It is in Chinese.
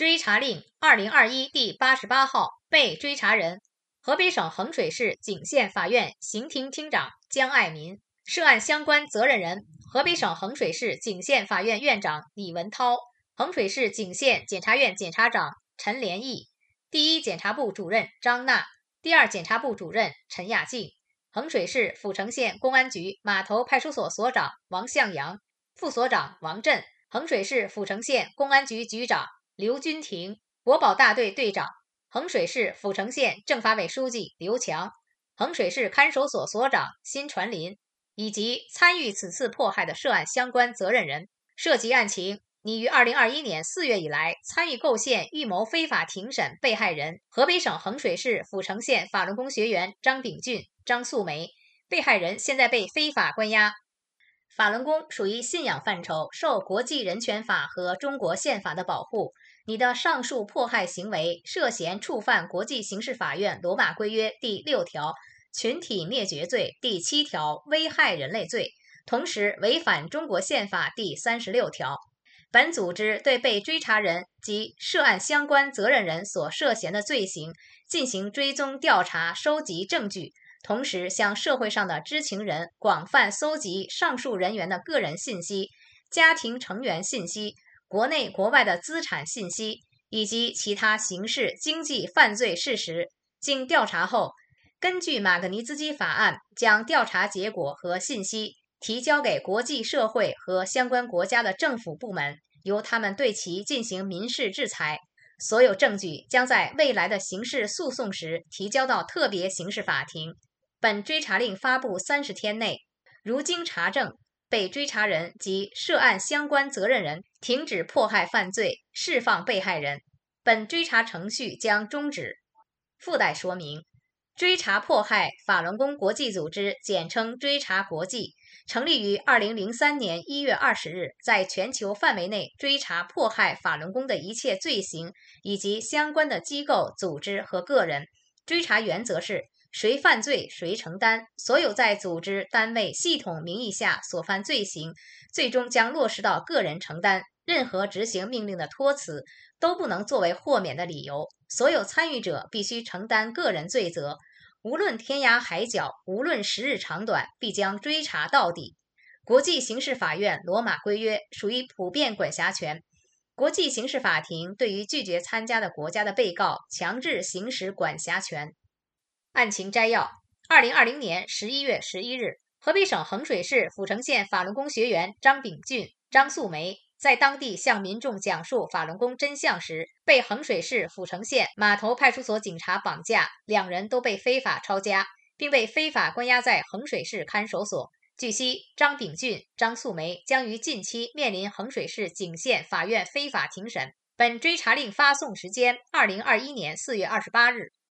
追查令2021第88号，被追查人河北省衡水市景县法院刑庭厅长江爱民，涉案相关责任人河北省衡水市景县法院院长李文涛，衡水市景县检察院检察长陈连义，第一检察部主任张娜，第二检察部主任陈亚静，衡水市阜成县公安局码头派出所所长王向阳，副所长王震，衡水市阜成县公安局局长刘军庭，国保大队队长，衡水市阜成县政法委书记刘强，衡水市看守所所长辛传林，以及参与此次迫害的涉案相关责任人。涉及案情，拟于2021年4月以来参与构陷、预谋非法庭审被害人河北省衡水市阜成县法轮功学员张炳俊、张素梅，被害人现在被非法关押。法轮功属于信仰范畴，受国际人权法和中国宪法的保护。你的上述迫害行为涉嫌触犯国际刑事法院罗马规约第6条群体灭绝罪、第7条危害人类罪，同时违反中国宪法第36条。本组织对被追查人及涉案相关责任人所涉嫌的罪行进行追踪调查，收集证据，同时向社会上的知情人广泛搜集上述人员的个人信息、家庭成员信息、国内国外的资产信息以及其他刑事经济犯罪事实。经调查后，根据马格尼兹基法案，将调查结果和信息提交给国际社会和相关国家的政府部门，由他们对其进行民事制裁。所有证据将在未来的刑事诉讼时提交到特别刑事法庭。本追查令发布30天内，如经查证，被追查人及涉案相关责任人停止迫害犯罪，释放被害人，本追查程序将终止。附带说明：追查迫害法轮功国际组织，简称追查国际，成立于2003年1月20日，在全球范围内追查迫害法轮功的一切罪行以及相关的机构、组织和个人。追查原则是谁犯罪谁承担，所有在组织、单位、系统名义下所犯罪行，最终将落实到个人承担。任何执行命令的托辞都不能作为豁免的理由，所有参与者必须承担个人罪责。无论天涯海角，无论时日长短，必将追查到底。国际刑事法院罗马规约属于普遍管辖权，国际刑事法庭对于拒绝参加的国家的被告强制行使管辖权。案情摘要：2020年11月11日，河北省衡水市阜成县法轮功学员张炳俊、张素梅在当地向民众讲述法轮功真相时，被衡水市阜成县码头派出所警察绑架，两人都被非法抄家，并被非法关押在衡水市看守所。据悉，张炳俊、张素梅将于近期面临衡水市景县法院非法庭审。本追查令发送时间：2021年4月28日。